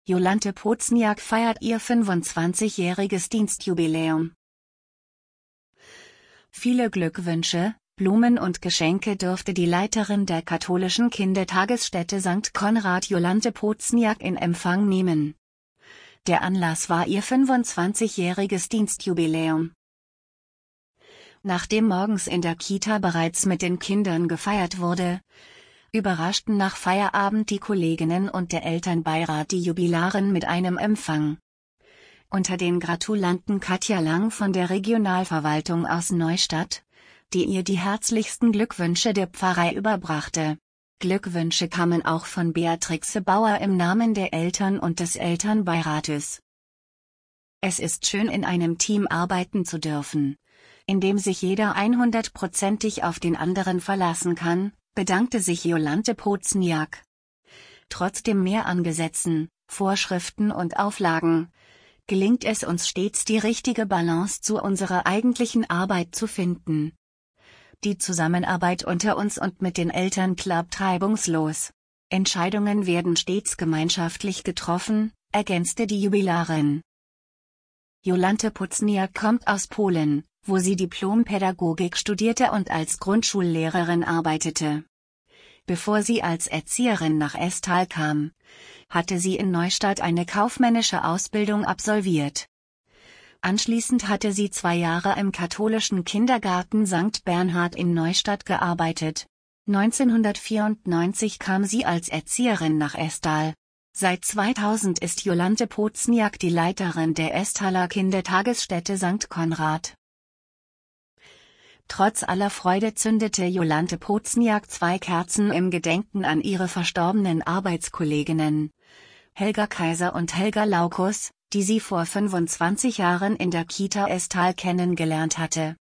Jolante Pozniak feiert ihr 25-jähriges Dienstjubiläum. Viele Glückwünsche, Blumen und Geschenke durfte die Leiterin der katholischen Kindertagesstätte St. Konrad Jolante Pozniak in Empfang nehmen. Der Anlass war ihr 25-jähriges Dienstjubiläum. Nachdem morgens in der Kita bereits mit den Kindern gefeiert wurde, überraschten nach Feierabend die Kolleginnen und der Elternbeirat die Jubilarin mit einem Empfang. Unter den Gratulanten Katja Lang von der Regionalverwaltung aus Neustadt, die ihr die herzlichsten Glückwünsche der Pfarrei überbrachte. Glückwünsche kamen auch von Beatrixe Bauer im Namen der Eltern und des Elternbeirates. Es ist schön, in einem Team arbeiten zu dürfen, in dem sich jeder 100%ig auf den anderen verlassen kann, bedankte sich Jolante Pozniak. Trotz dem Mehr an Gesetzen, Vorschriften und Auflagen gelingt es uns stets, die richtige Balance zu unserer eigentlichen Arbeit zu finden. Die Zusammenarbeit unter uns und mit den Eltern klappt reibungslos. Entscheidungen werden stets gemeinschaftlich getroffen, ergänzte die Jubilarin. Jolante Pozniak kommt aus Polen, wo sie Diplom-Pädagogik studierte und als Grundschullehrerin arbeitete. Bevor sie als Erzieherin nach Esthal kam, hatte sie in Neustadt eine kaufmännische Ausbildung absolviert. Anschließend hatte sie 2 Jahre im katholischen Kindergarten St. Bernhard in Neustadt gearbeitet. 1994 kam sie als Erzieherin nach Esthal. Seit 2000 ist Jolante Pozniak die Leiterin der Esthaler Kindertagesstätte St. Konrad. Trotz aller Freude zündete Jolante Pozniak 2 Kerzen im Gedenken an ihre verstorbenen Arbeitskolleginnen, Helga Kaiser und Helga Laukus, die sie vor 25 Jahren in der Kita Esthal kennengelernt hatte.